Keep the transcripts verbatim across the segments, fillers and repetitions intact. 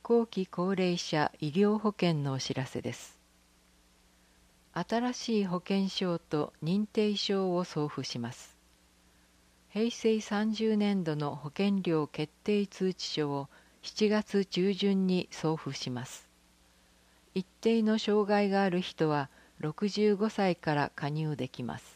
後期高齢者医療保険のお知らせです。新しい保険証と認定証を送付します。平成さんじゅうねんどの保険料決定通知書をしちがつ中旬に送付します。一定の障害がある人はろくじゅうごさいから加入できます。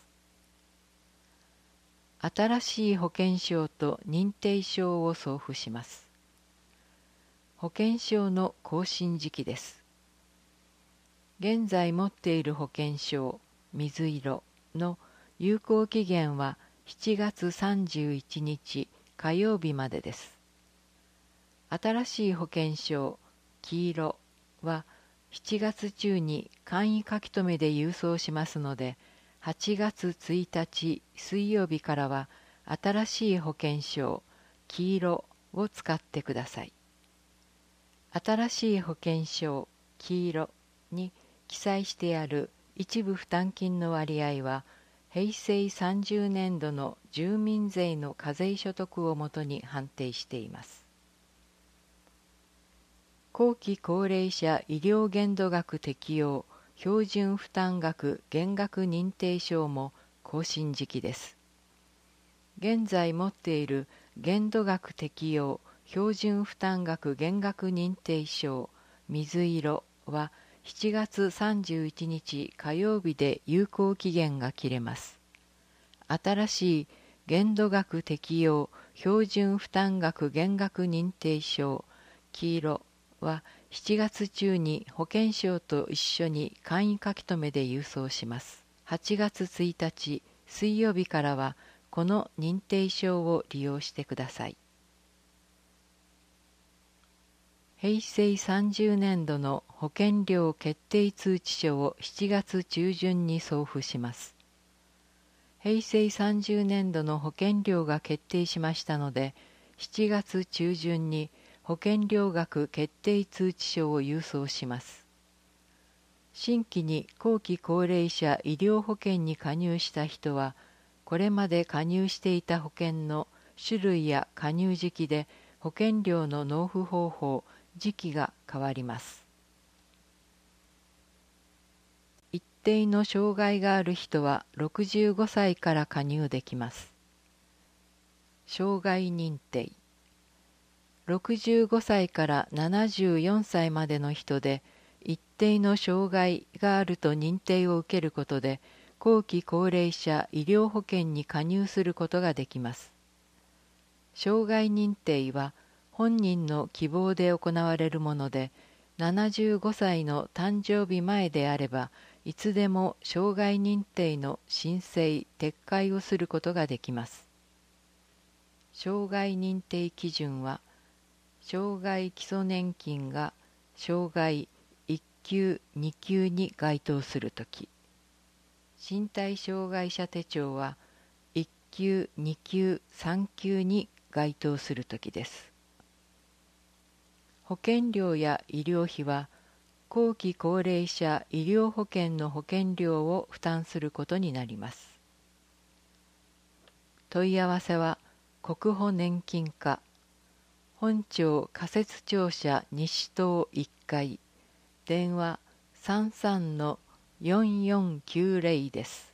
新しい保険証と認定証を送付します。保険証の更新時期です。現在持っている保険証水色の有効期限はしちがつさんじゅういちにち火曜日までです。新しい保険証黄色はしちがつ中に簡易書留で郵送しますので、はちがつついたち水曜日からは新しい保険証黄色を使ってください。新しい保険証黄色に記載してある一部負担金の割合は、平成さんじゅうねんどの住民税の課税所得をもとに判定しています。後期高齢者医療限度額適用標準負担額減額認定証も更新時期です。現在持っている限度額適用標準負担額減額認定証水色はしちがつさんじゅういちにち火曜日で有効期限が切れます。新しい限度額適用標準負担額減額認定証黄色はしちがつ中に保険証と一緒に簡易書留で郵送します。はちがつついたち水曜日からはこの認定証を利用してください。平成さんじゅうねんどの保険料決定通知書をしちがつ中旬に送付します。平成さんじゅうねんどの保険料が決定しましたので、しちがつ中旬に保険料額決定通知書を郵送します。新規に後期高齢者医療保険に加入した人は、これまで加入していた保険の種類や加入時期で保険料の納付方法、時期が変わります。一定の障害がある人はろくじゅうごさいから加入できます。障害認定ろくじゅうごさいからななじゅうよんさいまでの人で一定の障害があると認定を受けることで後期高齢者医療保険に加入することができます。障害認定は本人の希望で行われるもので、ななじゅうごさいの誕生日前であればいつでも障害認定の申請・撤回をすることができます。障害認定基準は障害基礎年金が障害いっきゅうにきゅうに該当するとき、身体障害者手帳はいっきゅうにきゅうさんきゅうに該当するときです。保険料や医療費は後期高齢者医療保険の保険料を負担することになります。問い合わせは国保年金課本庁仮設庁舎西棟いっかい電話 さんさんのよんよんきゅうゼロ です。